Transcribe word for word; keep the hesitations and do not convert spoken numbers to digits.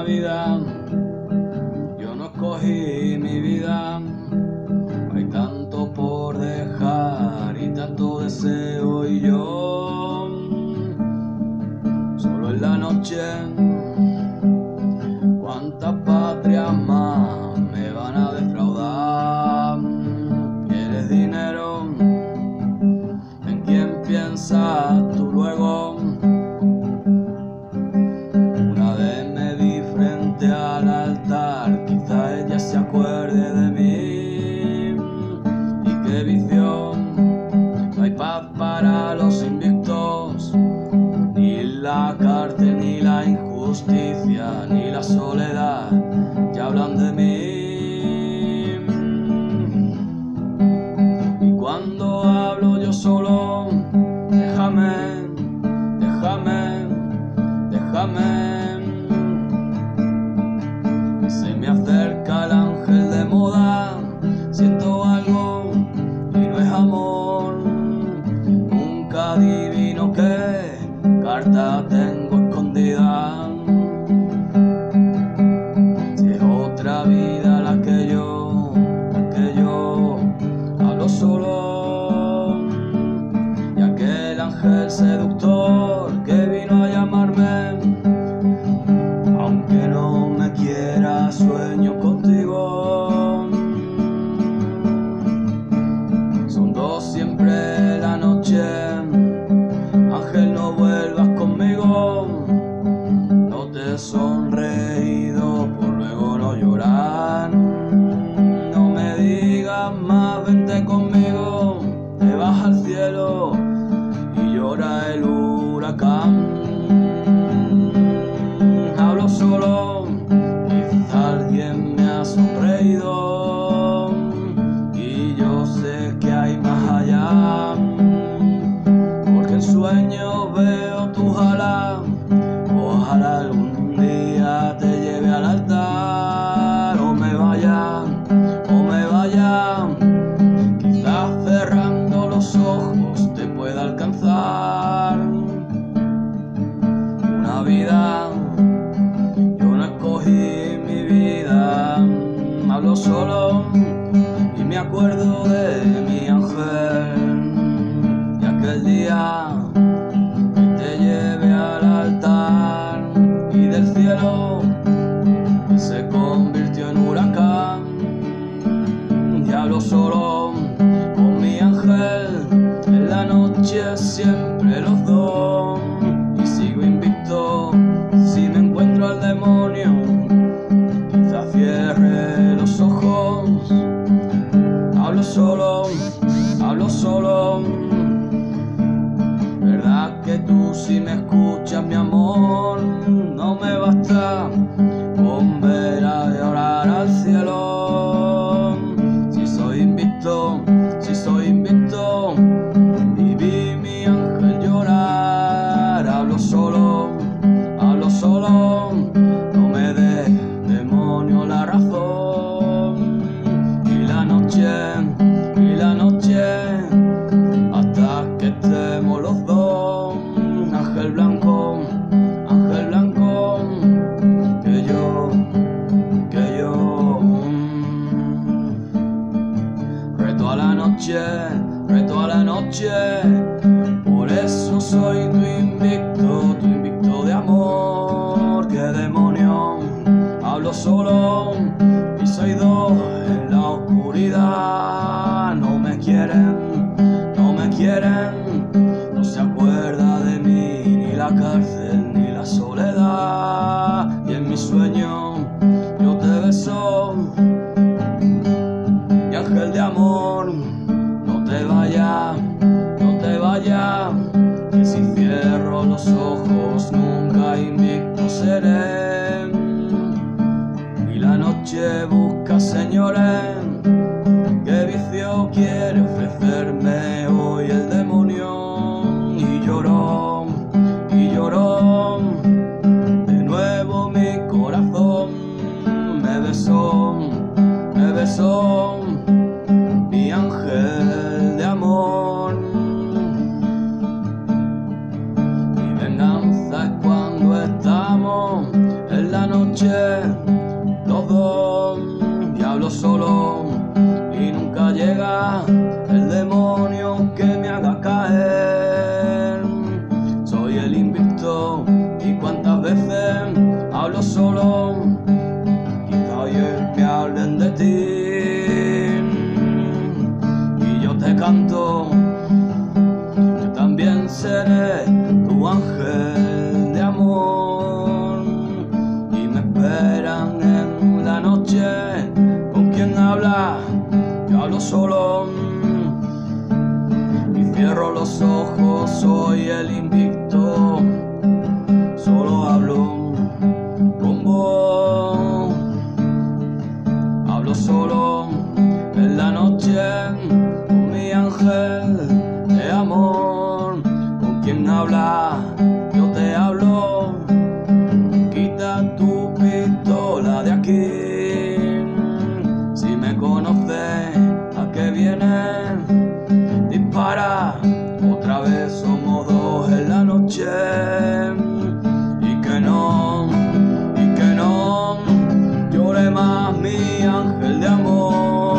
una vida, yo no escogí mi vida. Hay tanto por dejar y tanto deseo, y yo solo en la noche. ¿Cuántas patrias más me van a defraudar? ¿Quieres dinero? ¿En quién piensas tú luego? Una vez me vi frente al altar, quizá ella se acuerde de mí. Y qué vicio, no hay paz para los invictos, ni la cárcel, ni la injusticia, ni la soledad, ya hablan de mí. Y cuando hablo yo solo, déjame, déjame, déjame. Y se me acerca el ángel de moda, siento algo y no es amor. Nunca adivino qué carta tengo escondida. Si es otra vida la que yo, la que yo hablo solo. Y aquel ángel seductor que vino a llamarme, aunque no me quiera, sueño contigo. Son dos siempre la noche. Ángel, no vuelvas conmigo. No te he sonreído por luego no llorar. No me digas más, vente conmigo. Te vas al cielo y llora el huracán. Hablo solo, quizá alguien me ha sonreído, y yo sé que hay más allá. Porque en sueños veo tus alas, ojalá algún día te lleve al altar. O me vaya, o me vaya, quizás cerrando los ojos te pueda alcanzar. Una vida, yo no escogí mi vida. Hablo solo y me acuerdo de mi ángel, y aquel día que te lleve al altar, y del cielo que se convirtió en huracán. Y hablo solo con mi ángel en la noche, siempre los dos, y sigo invicto. Si me encuentro al demonio, quizá cierre los ojos. Hablo solo, hablo solo. ¿Verdad que tú si me escuchas, mi amor? No me basta con ver a llorar al cielo. Si soy invicto, si soy invicto, y vi mi ángel llorar. Hablo solo, hablo solo, no me dé demonio la razón. Y la noche, y la noche, hasta que estemos los dos. Ángel blanco, ángel blanco, que yo, que yo reto a la noche, reto a la noche. Por eso soy tu invicto, tu invicto de amor. ¡Qué demonio! Hablo solo y soy dos en la oscuridad. No me quieren, no me quieren. No se acuerda de mí ni la cárcel ni la soledad. Y en mi sueño yo te beso. Y ángel de amor, no te vayas, no te vayas, que si cierro los ojos nunca invicto seré. Y la noche busca señores, qué vicio quiere ofrecerme hoy el demonio. Y lloró, y lloró, de nuevo mi corazón me besó, me besó, mi ángel de amor. Mi venganza es cuando estamos en la noche solo y nunca llega el demonio que me haga caer. Soy el invicto y cuántas veces hablo solo, quizá hoy me hablen de ti y yo te canto. Yo también seré tu ángel de amor y me esperan en la noche. ¿Con quién habla? Yo hablo solo y cierro los ojos. Soy el invicto, solo hablo con vos. Hablo solo en la noche con mi ángel de amor. ¿Con quién habla? Yo te hablo. Quita tu pistola de aquí. Si me conoces, ¿a qué vienes? Dispara. Otra vez somos dos en la noche. Y que no, y que no llore más mi ángel de amor.